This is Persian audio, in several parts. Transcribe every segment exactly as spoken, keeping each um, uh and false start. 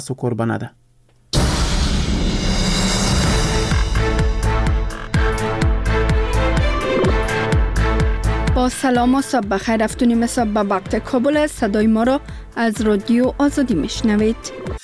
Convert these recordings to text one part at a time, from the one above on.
قربانه ده. با سلام و صبح بخیر، افتونیم صبح به وقت کابل است. صدای ما را از رادیو آزادی میشنوید.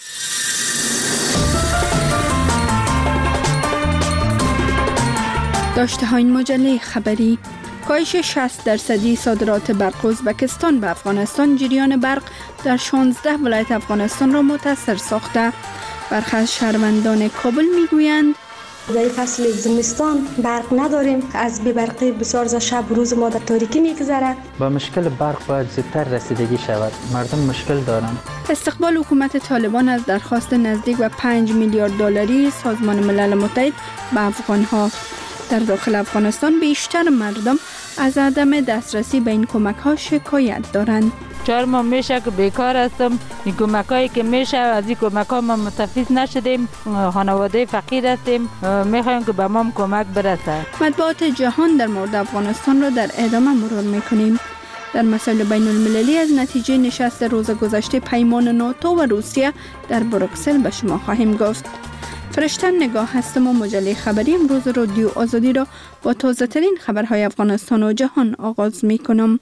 داشته های این مجله خبری: کاهش شصت درصدی صادرات برق ازبکستان به افغانستان جریان برق در شانزده ولایت افغانستان را متاثر ساخته. برخی از شهروندان کابل میگویند در فصل زمستان برق نداریم، از بی برقی بسیار ز شب روز ما در تاریکی میگذره. با مشکل برق باید زودتر رسیدگی شود، مردم مشکل دارند. استقبال حکومت طالبان از درخواست نزدیک به پنج میلیارد دلاری سازمان ملل متحد به افغانها. در داخل افغانستان بیشتر مردم از عدم دسترسی به این کمک ها شکایت دارند. چهار ماه میشه که بیکار هستم. این کمک هایی که میشه از این کمک ها ما متفیض نشدیم، خانواده فقیر هستیم، میخوایم که به ما کمک برسه. مطبوعات جهان در مورد افغانستان را در ادامه مرور میکنیم. در مسائل بین المللی از نتیجه نشست روز گذشته پیمان ناتو و روسیه در بروکسل به شما خواهیم گفت. فرشتن نگاه هستم و مجله خبری امروز رادیو آزادی را با تازه ترین خبرهای افغانستان و جهان آغاز می کنم.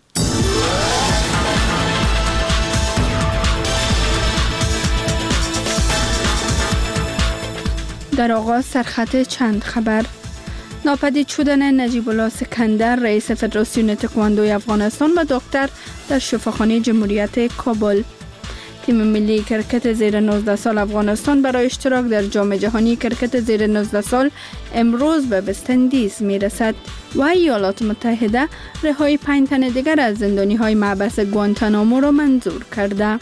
در آغاز سرخط چند خبر: ناپدید شدن نجیب الله سکندر رئیس فدراسیون تکواندوی افغانستان و دکتر در شفاخانه جمهوریت کابل. تیم ملی کرکت زیر نوزده سال افغانستان برای اشتراک در جام جهانی کرکت زیر نوزده سال امروز به وست اندیز می رسد و ایالات متحده رهایی پنج تن دیگر از زندانی های محبس گوانتانامو را منظور کرده.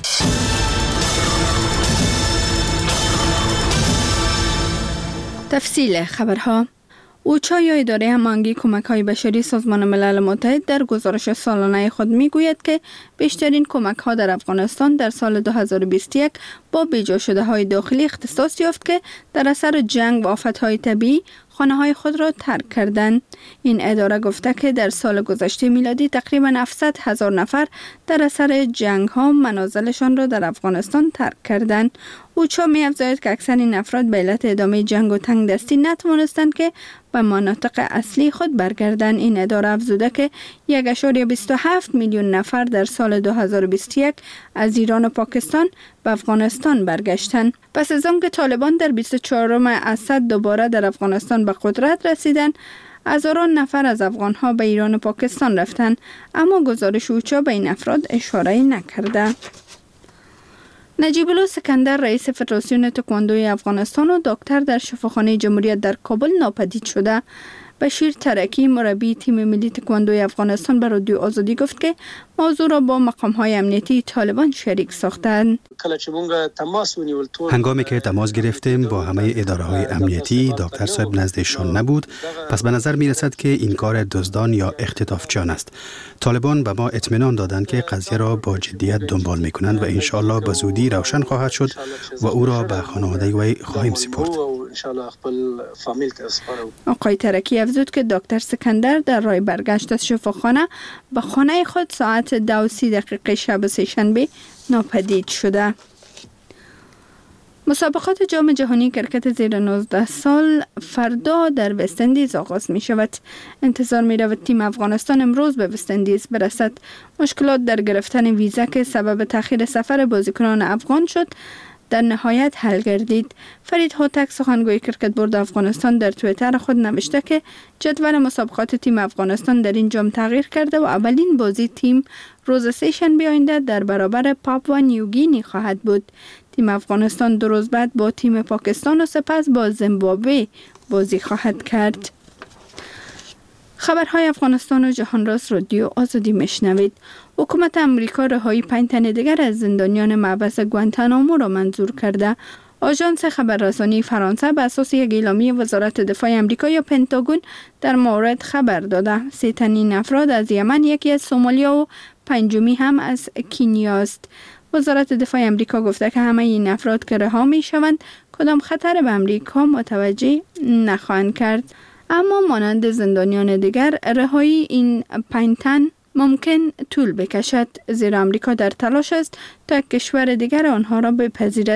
تفصیل خبرها: اوچا یا اداره هماهنگی کمک‌های بشری سازمان ملل متحد در گزارش سالانه خود می‌گوید که بیشترین کمک‌ها در افغانستان در سال دو هزار و بیست و یک با بیجا شده‌های داخلی اختصاص یافت که در اثر جنگ و آفت‌های طبیعی خانه‌های خود را ترک کردند. این اداره گفته که در سال گذشته میلادی تقریباً هفتصد هزار نفر در اثر جنگ‌ها منازلشان را در افغانستان ترک کردند. اوچا می‌افزاید که اکثر این افراد به علت ادامه جنگ و تنگ دستی نتوانستند که به مناطق اصلی خود برگردند. این اداره افزوده که یک ممیز بیست و هفت میلیون نفر در سال دو هزار و بیست و یک از ایران و پاکستان به افغانستان برگشتند. پس از آنکه طالبان در بیست و چهارم اسد دوباره در افغانستان به قدرت رسیدند، هزاران نفر از افغانها به ایران و پاکستان رفتند، اما گزارش اوچا به این افراد اشاره نکرده. نجیب الله سکندر رئیس فدراسیون تکواندوی افغانستان و دکتر در شفاخانه جمهوریت در کابل ناپدید شده. بشیر ترکی مربی تیم ملی تکواندوی افغانستان به رادیو آزادی گفت که موضوع را با مقام‌های امنیتی طالبان شریک ساختند. هنگامی که تماس گرفتیم با همه اداره‌های امنیتی، دکتر صاحب نزدشان نبود، پس به نظر می‌رسد که این کار دزدان یا اختطافچیان است. طالبان به ما اطمینان دادند که قضیه را با جدیت دنبال می‌کنند و انشاءالله به زودی روشن خواهد شد و او را به خانواده وی خواهیم سپرد. آقای ترکی افزود که دکتر سکندر در راه برگشت از شفاخانه به خانه خود ساعت دو و سی دقیقه شب سه‌شنبه ناپدید شده. مسابقات جام جهانی کرکت زیر نوزده سال فردا در وست اندیز آغاز می شود. انتظار می رود تیم افغانستان امروز به وست اندیز برسد. مشکلات در گرفتن ویزا که سبب تأخیر سفر بازیکنان افغان شد در نهایت حل گردید. فرید هوتک سخنگوی کرکت بورد افغانستان در توییتر خود نوشته که جدول مسابقات تیم افغانستان در این جام تغییر کرده و اولین بازی تیم روز سه‌شنبه آینده در برابر پاپوا نیوگینی خواهد بود. تیم افغانستان دو روز بعد با تیم پاکستان و سپس با زیمبابوه بازی خواهد کرد. خبرهای افغانستان و جهان راست رادیو آزادی میشنوید. حکومت امریکا رهایی پنج تن دیگر از زندانیان محبس گوانتانامو را منظور کرده. آژانس خبررسانی فرانسه به اساس یک اعلامیه وزارت دفاع امریکا یا پنتاگون در مورد خبر داده. سه تن این افراد از یمن، یکی از سومالیا و پنجمی هم از کنیا است. وزارت دفاع امریکا گفته که همه این افراد که رها می شوند کدام خطر به امریکا متوجه نخواهند کرد. اما مانند زندانیان دیگر رهایی این پنج تن ممکن طول بکشد، زیرا امریکا در تلاش است تا کشور دیگر آنها را بپذیرد.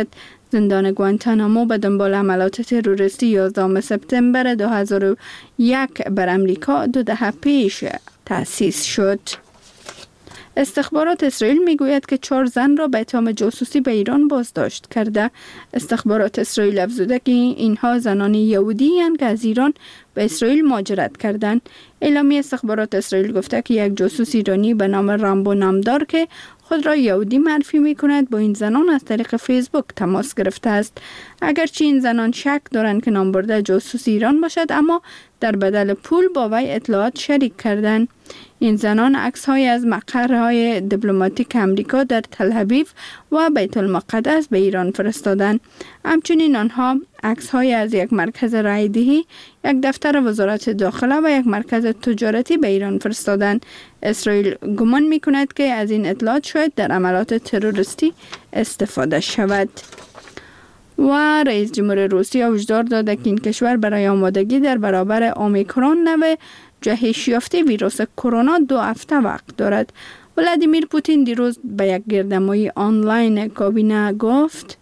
زندان گوانتانامو به دنبال عملیات تروریستی یازدهم سپتامبر دو هزار و یک بر امریکا دو دهه پیش تأسیس شد. استخبارات اسرائیل میگوید که چهار زن را به اتهام جاسوسی به ایران بازداشت کرده. استخبارات اسرائیل افزوده که اینها زنان یهودی هستند که از ایران به اسرائیل مهاجرت کردند. اعلامیه استخبارات اسرائیل گفته که یک جاسوس ایرانی به نام رامبو نامدار که خود را یهودی معرفی می کند با این زنان از طریق فیسبوک تماس گرفته است. اگرچه این زنان شک دارند که نامبرده جاسوس ایران باشد، اما در بدل پول با وی اطلاعات شریک کردند. این زنان عکس‌های از مقرهای دیپلماتیک امریکا در تل اویو و بیت المقدس به ایران فرستادند. همچنین آنها عکس‌های از یک مرکز رایدهی، یک دفتر وزارت داخله و یک مرکز تجارتی به ایران فرستادند. اسرائیل گمان می‌کند که از این اطلاعات شاید در عملیات تروریستی استفاده شود. و رئیس جمهور روسیه هشدار داده که این کشور برای آمادگی در برابر اومیکرون نوع جهش یافته ویروس کرونا دو هفته وقت دارد. ولادیمیر پوتین دیروز به یک گردهمایی آنلاین کابینه گفت: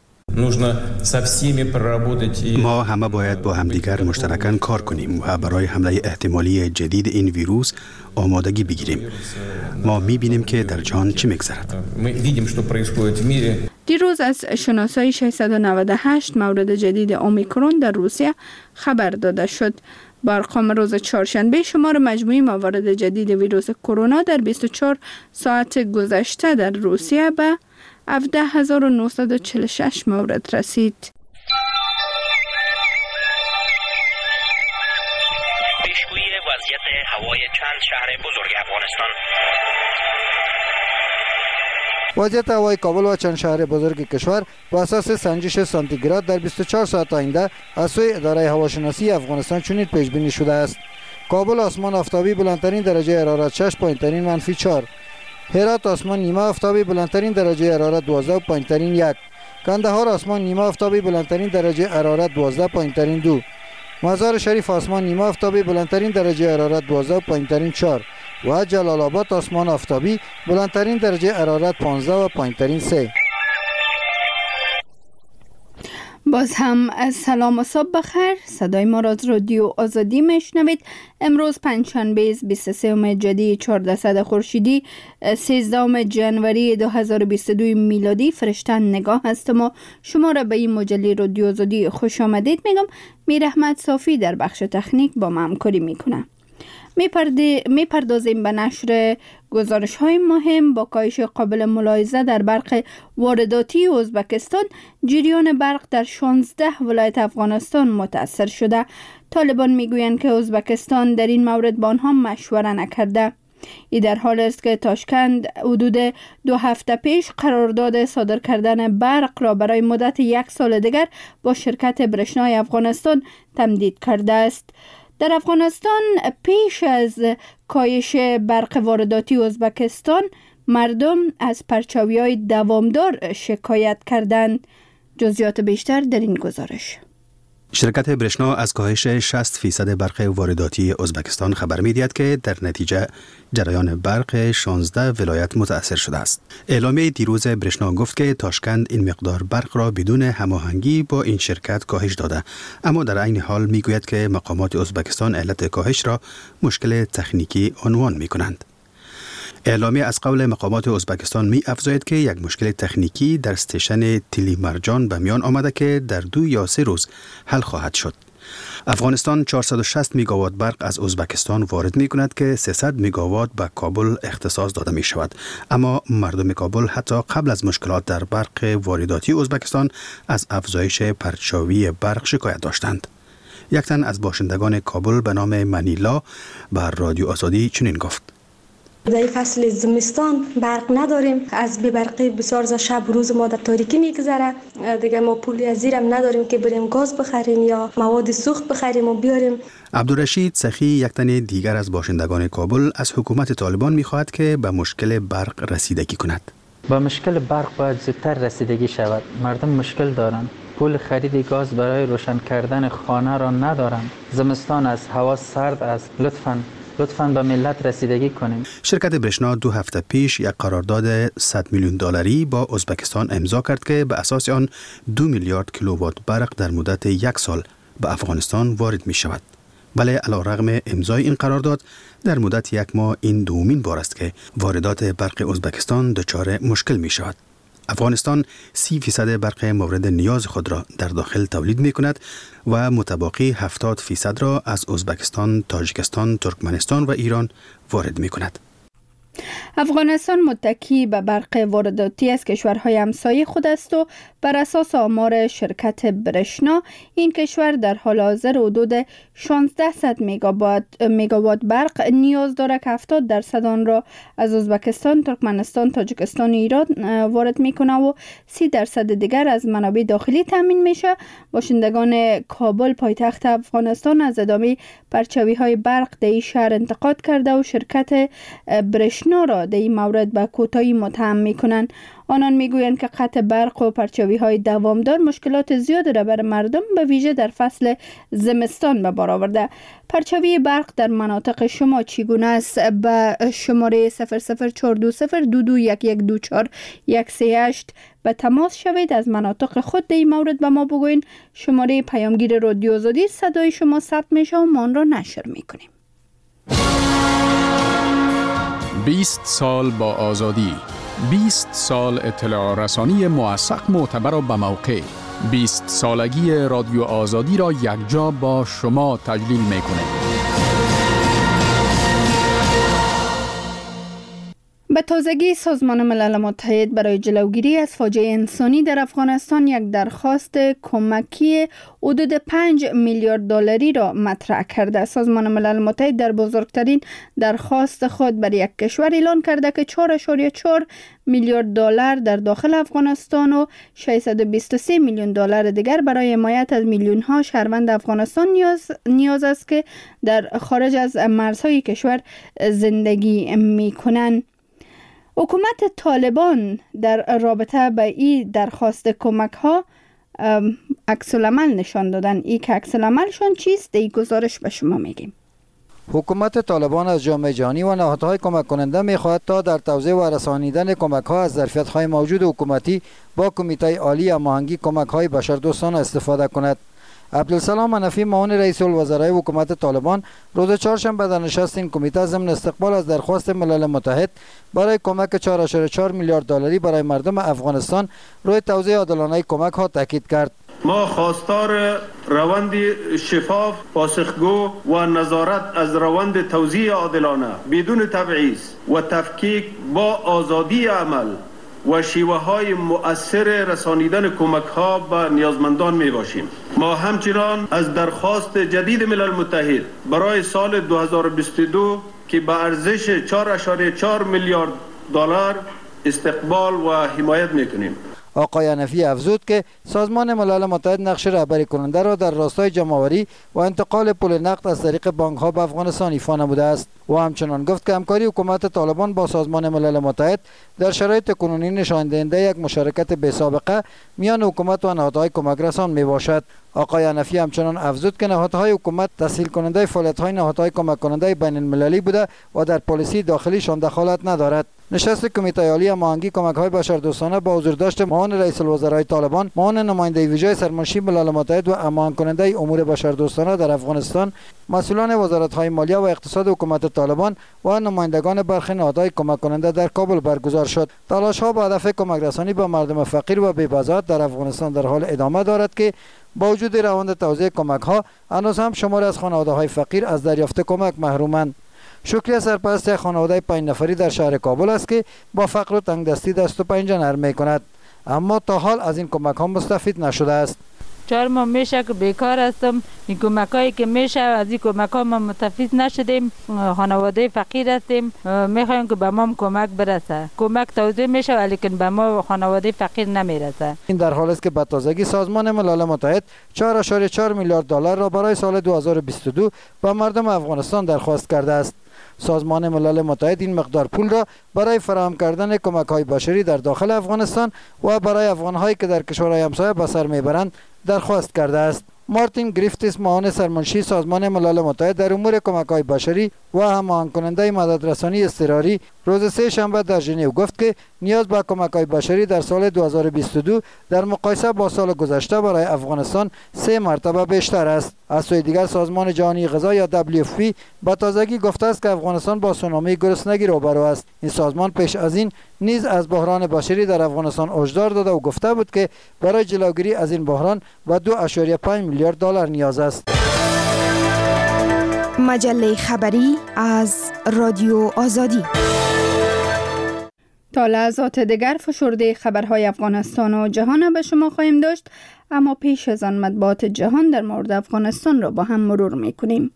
ما همه باید با همدیگر مشترکاً کار کنیم و برای حمله احتمالی جدید این ویروس آمادگی بگیریم. ما می‌بینیم که در جهان چه می‌گذرد. دیروز از شناسایی ششصد و نود و هشت مورد جدید اومیکرون در روسیه خبر داده شد. با ارقام روز چهارشنبه شمار مجموعی موارد جدید ویروس کرونا در بیست و چهار ساعت گذشته در روسیه به هفده هزار و نهصد و چهل و شش مورد رسید. پیشگویی وضعیت هوای چند شهر بزرگ افغانستان. وضعیت هوای کابل و چند شهر بزرگ کشور با اساس سنجش سانتیگراد در بیست و چهار ساعت آینده از سوی اداره هواشناسی افغانستان چنین پیش بینی شده است: کابل آسمان آفتابی بلندترین درجه حرارت شش، پایینترین منفی چهار. هرات آسمان نیمه آفتابی بلندترین درجه حرارت دوازده و پایینترین یک. کندهار آسمان نیمه آفتابی بلندترین درجه حرارت دوازده، پایینترین دو. مزار شریف آسمان نیمه آفتابی بلندترین درجه حرارت دوازده و پایینترین چهار. و جلال آباد آسمان آفتابی بلندترین درجه حرارت پانزده و پایینترین سه. باز هم از سلام و صبح بخیر. صدای ما را از رادیو آزادی میشنوید. امروز پنجشنبه بیست و سوم جدی چهاردهصد خورشیدی سیزدهم ژانویه دو هزار و بیست و دو میلادی فرشتن نگاه هستم و شما را به این مجله رادیو آزادی خوش آمدید میگم. میر احمد صافی در بخش تکنیک با ما همکاری میکنه. میپردازیم به نشر گزارش های مهم. با کاهش قابل ملاحظه در برق وارداتی ازبکستان، جریان برق در شانزده ولایت افغانستان متاثر شده. طالبان میگویند که ازبکستان در این مورد با آنها مشوره نکرده. این در حال است که تاشکند حدود دو هفته پیش قرارداد صادر کردن برق را برای مدت یک سال دیگر با شرکت برشنای افغانستان تمدید کرده است. در افغانستان پیش از کاهش برق وارداتی ازبکستان، مردم از پرچاوی‌های دوامدار شکایت کردند. جزئیات بیشتر در این گزارش. شرکت برشنا از کاهش شصت فیصد برق وارداتی ازبکستان خبر می‌دهد که در نتیجه جریان برق شانزده ولایت متاثر شده است. اعلامیه دیروز برشنا گفت که تاشکند این مقدار برق را بدون هماهنگی با این شرکت کاهش داده، اما در عین حال میگوید که مقامات ازبکستان علت کاهش را مشکل تکنیکی عنوان می‌کنند. اعلامیه از قول مقامات ازبکستان می افزاید که یک مشکل تکنیکی در استیشن تیلی مرجان به میان آمده که در دو یا سه روز حل خواهد شد. افغانستان چهارصد و شصت مگاوات برق از ازبکستان وارد می کند که سیصد مگاوات به کابل اختصاص داده می شود، اما مردم کابل حتی قبل از مشکلات در برق وارداتی ازبکستان از افزایش پرچاوی برق شکایت داشتند. یک تن از باشندگان کابل به نام منیلا بر رادیو آزادی چنین گفت: در این فصل زمستان برق نداریم، از بی‌برقی بسیار ز شب روز ما در تاریکی میگذره. دیگه ما پولی از زیرم نداریم که بریم گاز بخریم یا مواد سوخت بخریم و بیاریم. عبدالرشید سخی یک تن دیگر از باشندگان کابل از حکومت طالبان میخواهد که به مشکل برق رسیدگی کند. با مشکل برق باید زودتر رسیدگی شود. مردم مشکل دارند. پول خرید گاز برای روشن کردن خانه را ندارند. زمستان است، هوا سرد است. لطفاً لطفاً به ملت رسیدگی کنیم. شرکت برشنا دو هفته پیش یک قرارداد صد میلیون دلاری با ازبکستان امضا کرد که به اساس آن دو میلیارد کیلووات برق در مدت یک سال به افغانستان وارد می شود. ولی علیرغم امضای این قرارداد در مدت یک ماه این دومین بار است که واردات برق ازبکستان دچار مشکل می شود. افغانستان سی فیصد برق مورد نیاز خود را در داخل تولید می کند و متباقی هفتاد فیصد را از ازبکستان، تاجیکستان، ترکمنستان و ایران وارد می کند. افغانستان متکی به برق وارداتی از کشورهای همسایه خود است و بر اساس آمار شرکت برشنا این کشور در حال حاضر حدود شانزده مگاوات برق نیاز دارد که هفتاد درصد آن را از ازبکستان، ترکمنستان، تاجیکستان و ایران وارد میکنه و سی درصد دیگر از منابع داخلی تامین میشه. باشندگان کابل پایتخت افغانستان از ادامه پرچاوی های برق در این شهر انتقاد کرده و شرکت برشنا را در این مورد به کوتاهی متهم میکنند. آنان میگویند که قطع برق و پرچاوی های دوامدار مشکلات زیادی را بر مردم به ویژه در فصل زمستان به بار آورده. پرچاوی برق در مناطق شما چگونه است؟ به شماره صفر صفر چهار دو صفر دو دو یک یک دو چهار یک سه هشت به تماس شوید. از مناطق خود در این مورد به ما بگوین. شماره پیامگیر رادیو آزادی صدای شما ثبت میشه و ما آن را نشر میکنیم. بیست سال با آزادی، بیست سال اطلاع رسانی موثق، معتبر و به موقع. بیست سالگی رادیو آزادی را یکجا با شما تجلیل میکنه. به تازگی سازمان ملل متحد برای جلوگیری از فاجعه انسانی در افغانستان یک درخواست کمکی حدود پنج میلیارد دلاری را مطرح کرده. سازمان ملل متحد در بزرگترین درخواست خود برای یک کشور اعلان کرده که چهار ممیز چهار میلیارد دلار در داخل افغانستان و ششصد و بیست و سه میلیون دلار دیگر برای حمایت از میلیون ها شهروند افغانستان نیاز نیاز است که در خارج از مرزهای کشور زندگی می‌کنند. حکومت طالبان در رابطه با این درخواست کمک ها عکس العمل نشان دادن. این که عکس العملشان چیست؟ این گزارش به شما میگیم. حکومت طالبان از جامعه جهانی و نهادهای کمک کننده میخواهد تا در توزیع و رسانیدن کمک ها از ظرفیت های موجود حکومتی با کمیته عالی هماهنگی کمک های بشردوستانه استفاده کند. عبدالسلام منفی معاون رئیس الوزرای حکومت طالبان روز چهارشنبه در نشست این کمیته ضمن استقبال از درخواست ملل متحد برای کمک چهار ممیز چهار میلیارد دلاری برای مردم افغانستان روی توزیع عادلانه کمک ها تاکید کرد. ما خواستار روند شفاف، پاسخگو و نظارت از روند توزیع عادلانه بدون تبعیض و تفکیک با آزادی عمل و شیوه های مؤثر رسانیدن کمک ها به نیازمندان می باشیم. ما همچنان از درخواست جدید ملل متحد برای سال دو هزار و بیست و دو که به ارزش چهار ممیز چهار میلیارد دلار استقبال و حمایت می کنیم. آقای حنفی افزود که سازمان ملل متحد نقش رهبری کننده را در راستای جمع‌آوری و انتقال پول نقد از طریق بانک ها به افغانستان ایفا نموده است و همچنان گفت که همکاری حکومت طالبان با سازمان ملل متحد در شرایط کنونی نشان دهنده یک مشارکت بی سابقه میان حکومت و نهادهای کمک رسان می باشد. آقای حنفی همچنان افزود که نهادهای حکومت تسهیل کننده فعالیت‌های نهادهای کمک کننده بین المللی بوده و در پالیسی داخلیشان دخالت ندارد. نشست کمیته عالی هماهنگی کمک‌های بشردوستانه با حضورداشت معاون رئیس الوزرای طالبان، معاون نماینده ویژه سرمنشی ملل متحد و هماهنگ کننده امور بشردوستانه در افغانستان، مسئولان وزارت‌های مالیه و اقتصاد حکومت طالبان و نمایندگان برخی نهادهای کمک کننده در کابل برگزار شد. تلاش‌ها با هدف کمک رسانی به مردم فقیر و بی‌بضاعت در افغانستان در حال ادامه دارد که با وجود روند توزیع کمک ها هنوز هم شمار از خانواده های فقیر از دریافت کمک محرومند. شکریه سرپرست خانواده پنج نفری در شهر کابل است که با فقر و تنگدستی دست و پنجه نرم می کند، اما تا حال از این کمک ها مستفید نشده است. چهار ماه میشه که بیکار هستم. این کمک هایی که میشه از این کمک ها ما متفیض نشدیم. خانواده فقیر هستیم، میخوایم که به ما کمک برسه. کمک توزیع میشه ولیکن به ما خانواده فقیر نمیرسه. این در حالی است که به تازگی سازمان ملل متحد چهار ممیز چهار میلیارد دلار را برای سال دو هزار و بیست و دو به مردم افغانستان درخواست کرده است. سازمان ملل متحد این مقدار پول را برای فراهم کردن کمک های بشری در داخل افغانستان و برای افغان هایی که در کشورهای همسایه به سر میبرند درخواست کرده است. مارتین گریفتیس معاون سرمنشی سازمان ملل متحد در امور کمک‌های بشری و هماهنگ کننده مددرسانی اضطراری روز سه شنبه در ژنو گفت که نیاز به کمک‌های بشری در سال دو هزار و بیست و دو در مقایسه با سال گذشته برای افغانستان سه مرتبه بیشتر است. از سوی دیگر سازمان جهانی غذا یا دبلیو اف پی به تازگی گفته است که افغانستان با سونامی گرسنگی روبرو است. این سازمان پیش از این نیز از بحران بشری در افغانستان هشدار داده و گفته بود که برای جلوگیری از این بحران به دو ممیز پنج میلیارد دلار نیاز است. مجله خبری از رادیو آزادی. تا لحظات دیگر فشرده خبرهای افغانستان و جهان به شما خواهیم داشت، اما پیش از آن مطبوعات جهان در مورد افغانستان را با هم مرور میکنیم.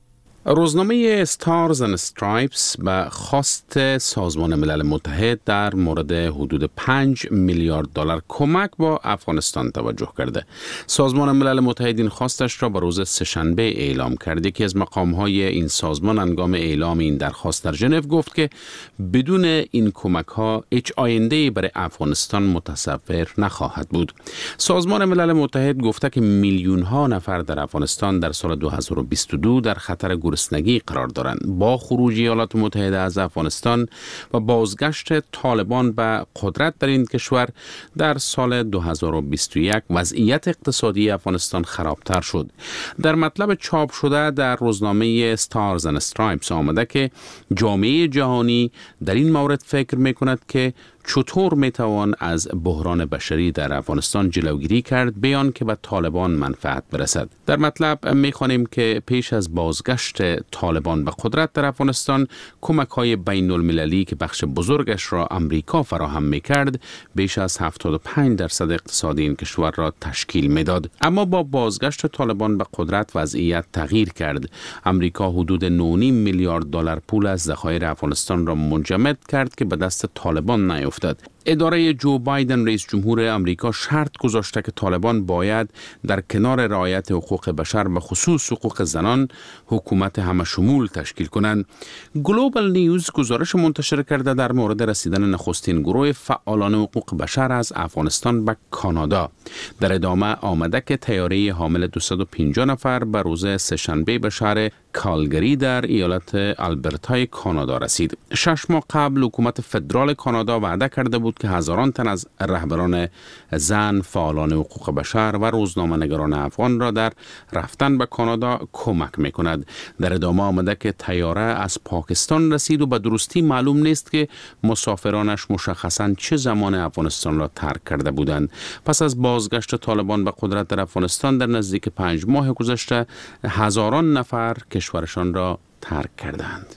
روزنامه استارز اند استرایپس به خواست سازمان ملل متحد در مورد حدود پنج میلیارد دلار کمک با افغانستان توجه کرده. سازمان ملل متحد این خواستش را به روز سه‌شنبه اعلام کرده که از مقام‌های این سازمان هنگام اعلام این درخواست در ژنو گفت که بدون این کمک‌ها هیچ آینده‌ای برای افغانستان متصور نخواهد بود. سازمان ملل متحد گفته که میلیون‌ها نفر در افغانستان در سال دو هزار و بیست و دو در خطر گرسنگی قرار دارند. با خروج ایالات متحده از افغانستان و بازگشت طالبان به قدرت در این کشور در سال دو هزار و بیست و یک وضعیت اقتصادی افغانستان خرابتر شد. در مطلب چاپ شده در روزنامه استارز اند استرایپس آمده که جامعه جهانی در این مورد فکر می‌کند که چطور میتوان از بحران بشری در افغانستان جلوگیری کرد بیان که به طالبان منفعت برسد. در مطلب میخوانیم که پیش از بازگشت طالبان به قدرت در افغانستان کمک‌های بین المللی که بخش بزرگش را امریکا فراهم میکرد بیش از هفتاد و پنج درصد اقتصاد این کشور را تشکیل میداد. اما با بازگشت طالبان به قدرت وضعیت تغییر کرد. امریکا حدود نه و نیم میلیارد دلار پول از ذخایر افغانستان را منجمد کرد که به دست طالبان نیفتاد. اداره جو بایدن رئیس جمهور امریکا شرط گذاشته که طالبان باید در کنار رعایت حقوق بشر به خصوص حقوق زنان حکومت همه شمول تشکیل کنند. گلوبال نیوز گزارش منتشر کرده در مورد رسیدن نخستین گروه فعالان حقوق بشر از افغانستان به کانادا. در ادامه آمده که طیاره حامل دویست و پنجاه نفر به روز سه‌شنبه به شهر کالگری در ایالت آلبرتای کانادا رسید. شش ماه قبل حکومت فدرال کانادا وعده کرده بود که هزاران تن از رهبران زن، فعالان حقوق بشر و روزنامه‌نگاران افغان را در رفتن به کانادا کمک می‌کند. در ادامه آمده که طیاره از پاکستان رسید و به درستی معلوم نیست که مسافرانش مشخصاً چه زمان افغانستان را ترک کرده بودند. پس از بازگشت طالبان به قدرت در افغانستان در نزدیک پنج ماه گذشته هزاران نفر کشورشان را ترک کردند.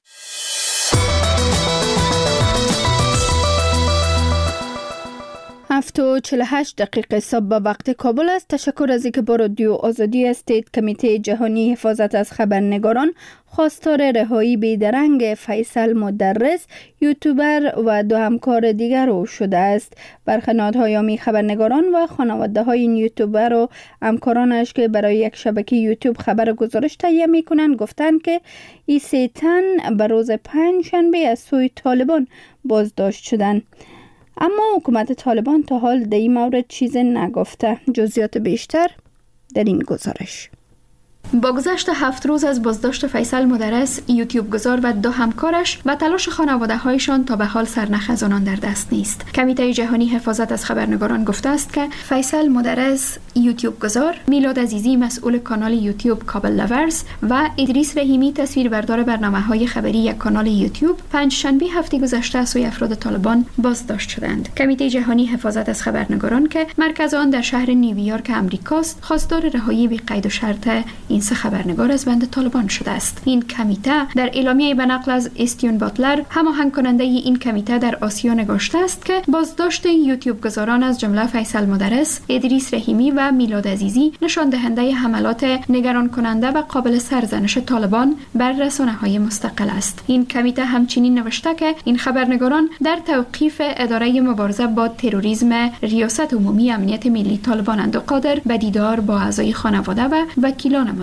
هفت و چهل و هشت دقیقه صبح به وقت کابل است. تشکر از اینکه با رادیو آزادی هستید. کمیته جهانی حفاظت از خبرنگاران خواستار رهایی بیدرنگ فیصل مدرس، یوتیوبر و دو همکار دیگر او شده است. برخی نهادهای حامی خبرنگاران و خانواده های این یوتیوبر و همکارانش که برای یک شبکه یوتیوب خبر گزارش تهیه میکنند گفتند که این سه تن به روز پنج شنبه از سوی طالبان بازداشت شدند. اما حکومت طالبان تا حال در این مورد چیزی نگفته. جزئیات بیشتر در این گزارش. با گذشت هفت روز از بازداشت فیصل مدرس، یوتیوب گذار و دو همکارش و تلاش خانواده هایشان تا به حال سرنخ از آنان در دست نیست. کمیته جهانی حفاظت از خبرنگاران گفته است که فیصل مدرس، یوتیوب گذار، میلاد عزیزی مسئول کانال یوتیوب کابل لورز و ادریس رحیمی تصویربردار برنامه‌های خبری یک کانال یوتیوب پنج شنبه هفته گذشته از سوی افراد طالبان بازداشت شدند. کمیته جهانی حفاظت از خبرنگاران که مرکز آن در شهر نیویورک آمریکاست، خواستار رهایی بی قید و شرط این سه خبرنگار از بند طالبان شده است. این کمیته در اعلامیه به نقل از استیون باتلر، هماهنگ کننده این کمیته در آسیا، نگاشته است که بازداشت یوتیوب گذاران از جمله فیصل مدرس، ادریس رحیمی و میلاد عزیزی نشان دهنده حملات نگران کننده و قابل سرزنش طالبان بر رسانه‌های مستقل است. این کمیته همچنین نوشته که این خبرنگاران در توقیف اداره مبارزه با تروریسم ریاست عمومی امنیت ملی طالبان اند و قادر به دیدار با اعضای خانواده و وکیلان مدافع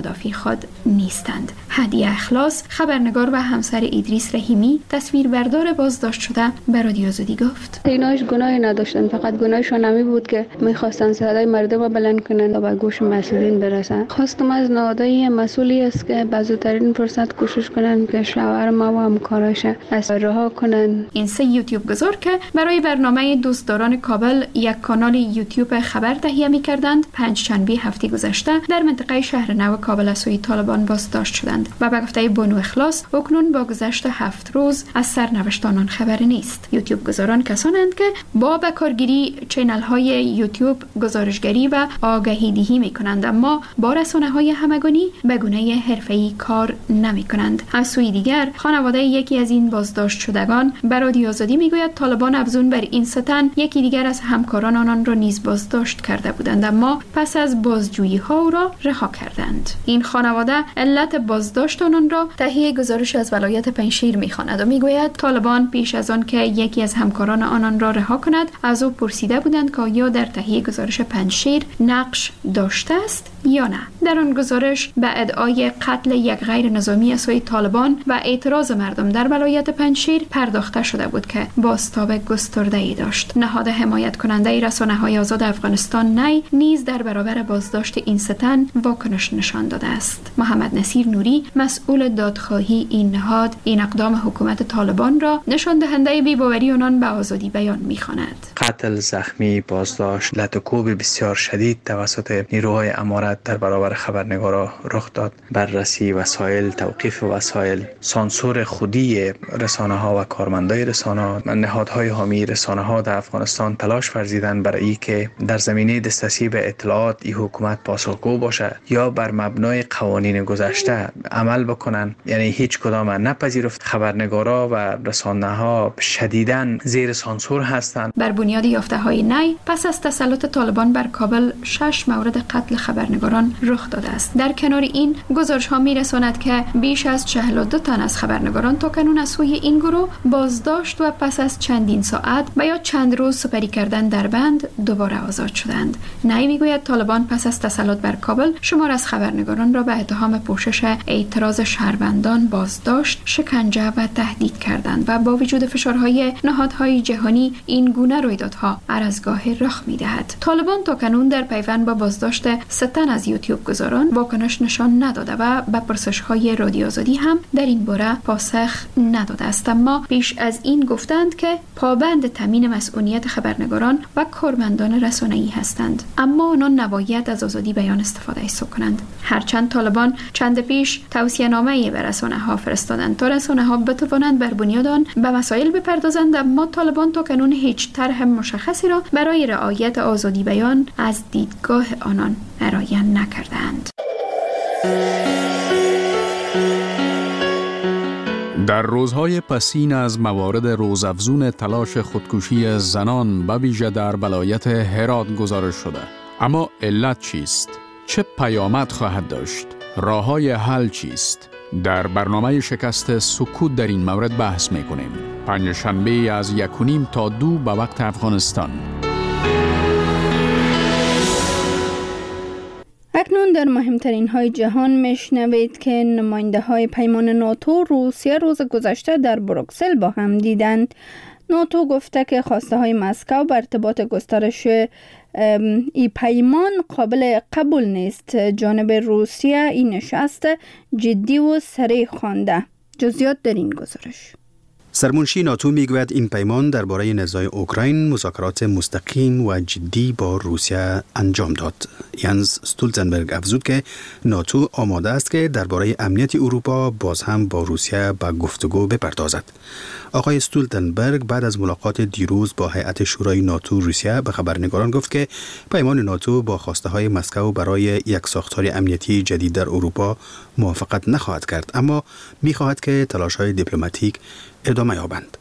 مدافع خود نیستند. هدیه اخلاص، خبرنگار و همسر ادریس رحیمی، تصویربردار بازداشت شده به رادیو آزادی گفت: ایناش گناهی نداشتن، فقط گناهشون همین بود که میخواستن صدای مردم رو بلند کنن و به گوش مسئولین برسن. خواستم از نهادهای مسئولی است که به زودترین فرصت کوشش کنن که شوهر ما و همکاراش از رها کنن. این سه یوتیوب گذار که برای برنامه دوستداران کابل یک کانال یوتیوب خبر تهیه می‌کردند، پنج شنبه هفته گذشته در منطقه شهر نو کابل از سوی طالبان بازداشت شدند و به گفته بانو اخلاص اکنون با گذشت هفت روز از سرنوشت آنان خبری نیست. یوتیوب گذاران کسانند که با به کارگیری چینل های یوتیوب گزارشگری و آگهی دهی می‌کنند، اما با رسانه‌های همگانی به گونه حرفه‌ای کار نمی‌کنند. از سوی دیگر خانواده یکی از این بازداشت شدگان به رادیو آزادی میگوید طالبان افزون بر این ستن یکی دیگر از همکاران آنان را نیز بازداشت کرده بودند، اما پس از بازجویی ها او را رها کردند. این خانواده علت بازداشت آنان را تهیه گزارش از ولایت پنجشیر میخواند و میگوید طالبان پیش از آن که یکی از همکاران آنان را رها کند از او پرسیده بودند که آیا در تهیه گزارش پنجشیر نقش داشته است یا نه. در آن گزارش به ادعای قتل یک غیر نظامی از سوی طالبان و اعتراض مردم در ولایت پنجشیر پرداخته شده بود که بازتاب گسترده‌ای داشت. نهاد حمایت کننده رسانه‌های آزاد افغانستان نی نیز در برابر بازداشت این ستن واکنش نشان داده است. محمد نصیر نوری، مسئول دادخواهی این نهاد، این اقدام حکومت طالبان را نشان دهنده بی‌باوری آنان به آزادی بیان می‌خواند. قتل، زخمی، بازداشت، لطوکوب بسیار شدید توسط نیروهای امارت در برابر خبرنگارا رخ داد. بررسی وسایل، توقیف وسایل، سانسور خودی رسانه‌ها و کارمندای رسانه‌ها، نهادهای حامی رسانه‌ها در افغانستان تلاش ورزیدن برای ای که در زمینه دسترسی به اطلاعات این حکومت پاسخگو باشه یا بر مبنای قوانین گذشته عمل بکنن. یعنی هیچ کدام نپذیرفت. خبرنگارا و رسانه‌ها شدیداً زیر سانسور هستند. بر بنیاد یافته‌های نی پس از تسلط طالبان بر کابل شش مورد قتل خبرنگاران رخ داده است. در کنار این گزارش‌ها می‌رساند که بیش از چهل و دو تن از خبرنگاران تاکنون از سوی این گروه بازداشت و پس از چندین ساعت و یا چند روز سپری کردن در بند دوباره آزاد شدند. نی میگوید طالبان پس از تسلط بر کابل شمار از خبرنگاران را به اتهام پوشش اعتراض شهروندان بازداشت، شکنجه و تهدید کردند و با وجود فشارهای نهادهای جهانی این گونه رویدادها هر از گاهی رخ می‌دهد. طالبان تاکنون در پیوند با بازداشت سه تن از یوتیوب گذاران واکنش نشان نداده و به پرسش‌های رادیو آزادی هم در این باره پاسخ نداده است، اما پیش از این گفتند که پابند تامین مسئولیت خبرنگاران و کارمندان رسانه‌ای هستند، اما آنان نباید از آزادی بیان استفاده کنند. هرچند طالبان چند پیش توصیه‌نامه‌ای به رسانه‌ها فرستادند تا رسانه‌ها بتوانند بر بنیاد آن به مسائل بپردازند، اما طالبان تاکنون هیچ طرح مشخصی را برای رعایت آزادی بیان از دیدگاه آنان ارائه نکردند. در روزهای پسین از موارد روزافزون تلاش خودکشی زنان به ویژه در ولایت هرات گزارش شده. اما علت چیست؟ چه پیامد خواهد داشت؟ راه‌های حل چیست؟ در برنامه شکست سکوت در این مورد بحث می‌کنیم. پنجشنبه از یک و نیم تا دو به وقت افغانستان. اکنون در مهمترین های جهان میشنوید که نماینده های پیمان ناتو روسیه روز گذشته در بروکسل با هم دیدند. ناتو گفته که خواسته های مسکو بر ارتباط گسترش ای پیمان قابل قبول نیست. جانب روسیه این نشست جدی و صریح خوانده. جزئیات در این گزارش. سرمنشی ناتو میگوید این پیمان درباره نزاع اوکراین مذاکرات مستقیم و جدی با روسیه انجام داد. یانس استولتنبرگ افزود که ناتو آماده است که درباره امنیت اروپا باز هم با روسیه به گفتگو بپردازد. آقای استولتنبرگ بعد از ملاقات دیروز با هیئت شورای ناتو روسیه به خبرنگاران گفت که پیمان ناتو با خواسته های مسکو برای یک ساختار امنیتی جدید در اروپا موافقت نخواهد کرد، اما می‌خواهد که تلاش‌های دیپلماتیک ادامه یابند.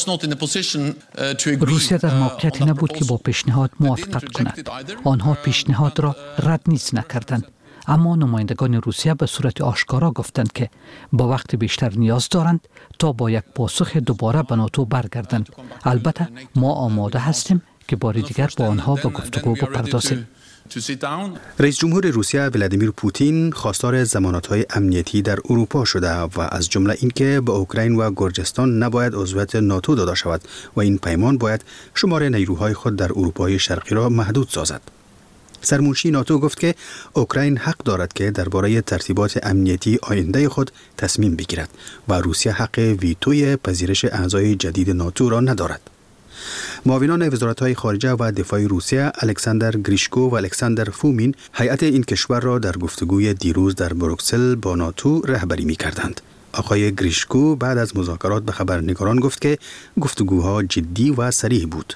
روسیه در موقعیتی نبود که با پیشنهاد موافقت کند. آنها پیشنهاد را رد نیز نکردند، اما نمایندگان روسیه به صورت آشکارا گفتند که با وقت بیشتر نیاز دارند تا با یک پاسخ دوباره به ناتو برگردند. البته ما آماده هستیم که بار دیگر با آنها به گفتگو بپردازیم. رئیس جمهور روسیه ولادیمیر پوتین خواستار ضمانت‌های امنیتی در اروپا شده و از جمله اینکه به اوکراین و گرجستان نباید عضویت ناتو داده شود و این پیمان باید شمار نیروهای خود در اروپای شرقی را محدود سازد. سرمنشی ناتو گفت که اوکراین حق دارد که درباره ترتیبات امنیتی آینده خود تصمیم بگیرد و روسیه حق ویتوی پذیرش اعضای جدید ناتو را ندارد. معاونان وزارت‌های خارجه و دفاع روسیه الکساندر گریشکو و الکساندر فومین هیئت این کشور را در گفتگوی دیروز در بروکسل با ناتو رهبری می‌کردند. آقای گریشکو بعد از مذاکرات به خبرنگاران گفت که گفتگوها جدی و صریح بود.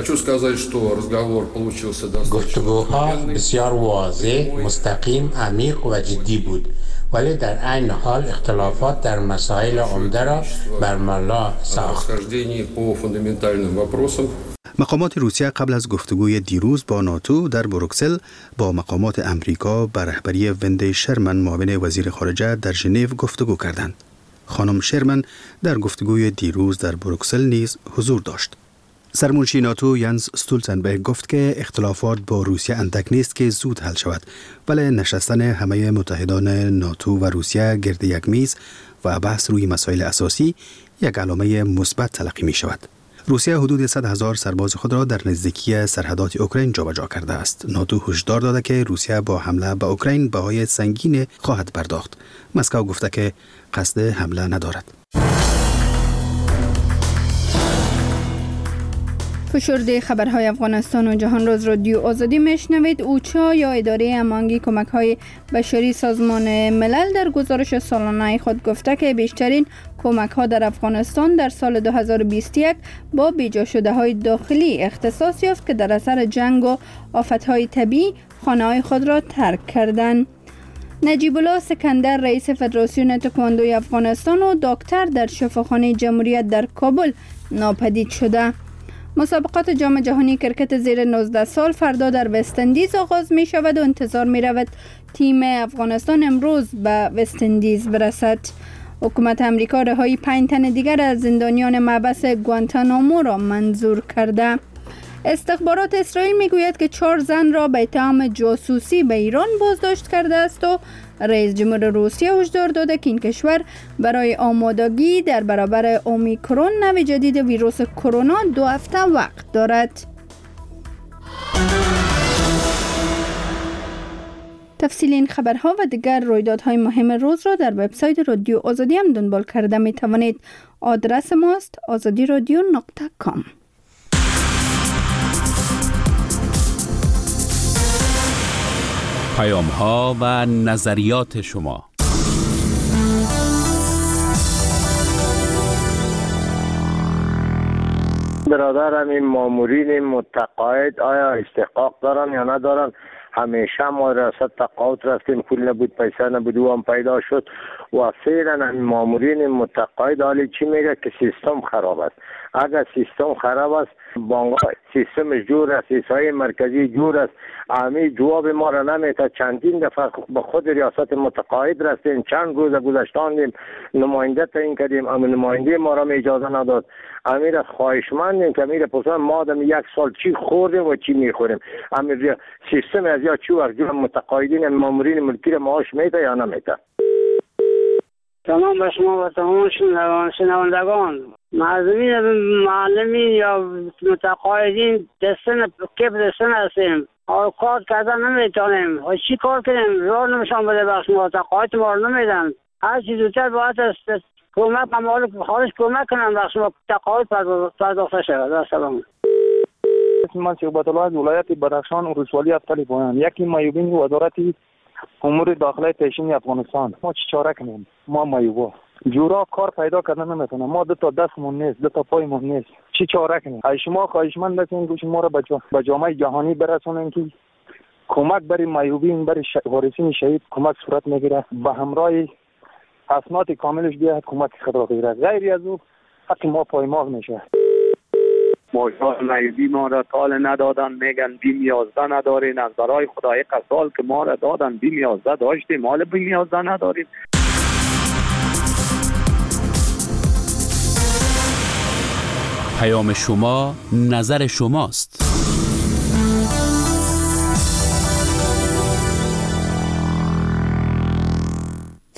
گفتگوها بسیار واضح، مستقیم، عمیق و جدی بود، ولی در عین حال اختلافات در مسائل عمده را برملا ساخت. مقامات روسیه قبل از گفتگوی دیروز با ناتو در بروکسل با مقامات امریکا به رهبری وندی شرمن معاون وزیر خارجه در ژنو گفتگو کردند. خانم شرمن در گفتگوی دیروز در بروکسل نیز حضور داشت. سرمنشی ناتو ینز استولتنبرگ گفت که اختلافات با روسیه اندک نیست که زود حل شود، ولی نشستن همه متحدان ناتو و روسیه گرد یک میز و بحث روی مسائل اساسی یک علامه مثبت تلقی می شود. روسیه حدود صد هزار سرباز خود را در نزدیکی سرحدات اوکراین جابجا کرده است. ناتو هشدار داده که روسیه با حمله به اوکراین بهای سنگین خواهد پرداخت. مسکو گفته که قصد حمله ندارد. فشرده خبرهای افغانستان و جهان روز رادیو آزادی میشنوید. اوچا یا اداره هماهنگی کمک‌های بشری سازمان ملل در گزارش سالانه خود گفته که بیشترین کمک‌ها در افغانستان در سال دو هزار و بیست و یک با بیجا شده‌های داخلی اختصاص یافت که در اثر جنگ و آفت‌های طبیعی خانه‌های خود را ترک کردند. نجیب الله سکندر رئیس فدراسیون تکواندوی افغانستان و دکتر در شفاخانه جمهوریت در کابل ناپدید شده. مسابقات جام جهانی کرکت زیر نوزده سال فردا در وست اندیز آغاز می شود و انتظار می رود تیم افغانستان امروز به وست اندیز برسد. حکومت امریکا رهایی پنج تن دیگر از زندانیان محبس گوانتانامو را منظور کرده. استخبارات اسرائیل می گوید که چهار زن را به اتهام جاسوسی به ایران بازداشت کرده است و رئیس جمهور روسیه هشدار داده که این کشور برای آمادگی در برابر اومیکرون نوع جدید ویروس کرونا دو هفته وقت دارد. تفصیل این خبرها و دیگر رویدادهای مهم روز را در وبسایت رادیو آزادی هم دنبال کرده می توانید. آدرس ماست آزادی رادیو نقطه کام. پیام ها و نظریات شما. برادرم این مامورین متقاعد آیا استحقاق دارن یا ندارن؟ همیشه ما ریاست تقاعد رفتیم، پول نبود، پیسه نبود، او هم پیدا شد و فعلا این مامورین متقاعد حالی چی میگه که سیستم خراب است. اگر سیستم خراب است، بانک سیستمش جور است، سیستم مرکزی جور است، امی جواب ما را نمیده. چندین دفعه به خود ریاست متقاعد رفتیم، چند روز گذشتاندیم، نماینده تعیین کردیم، اما نماینده ما را اجازه نداد. امیر خواهشمندیم که امیر پسند ما آدم یک سال چی خوردیم و چی میخوریم. امیر سیستم از یا چی وقت جور متقاعدین مامورین ملکی را معاش میده یا نمیده. تمام به شما و تمام شنوندگان، معلمین معلمین یا متقاعدین دستن کپ دستن هستیم، کار کردن نمیتونیم و چی کار کنیم؟ راه نمیشان بده بخش متقاعد ما رو نمیدن. هر چیز زودتر باید است کمک اموال خارج کمک کنن بخش متقاعد پرداخته شود. السلام. من صحبت الله از ولایت بدخشان ولسوالی افتالی پایان. یکی مایوبین وزارت امور داخلی پیشین افغانستان. ما چی چاره کنیم؟ ما مایوبا جورا کار پیدا کردن نمیتونم. ما دو تا دستمون نیست، دو تا پایمون نیست. چی چاره کنیم؟ ای شما خواهشمند هستین گوش ما را به جامعه جهانی برسونین که کمک برای مایوبین، برای وارثین شهید کمک صورت میگیره، به همراه اسناد کاملش بیاد کمک خود را بگیره. غیر از او حق ما پایمال میشه. ماشاءالله مایوبی ما را تال ندادن، میگن بیم یازده ندارین. از برای خدای قسال که ما را دادن بیم یازده داشتیم، مال بیم یازده نداریم. پیام شما نظر شماست.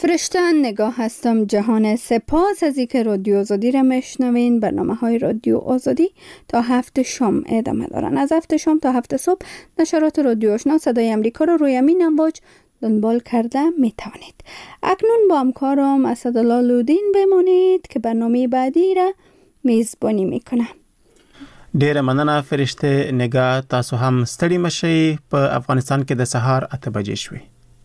فرشته نگاه هستم جهان. سپاس از اینکه رادیو آزادی را میشنوین. برنامه های رادیو آزادی تا هفت شام ادامه دارن. از هفت شام تا هفت صبح نشرات رادیو آشنا صدای امریکا را روی امین امواج دنبال کرده می توانید. اکنون با همکارم اسدالله لودین بمانید که برنامه بعدی را میزبانی میکنه. ډیره مننه فرشته نگاه. تاسو هم ستړي مشئ. په افغانستان کې د سهار اته بجې شوې.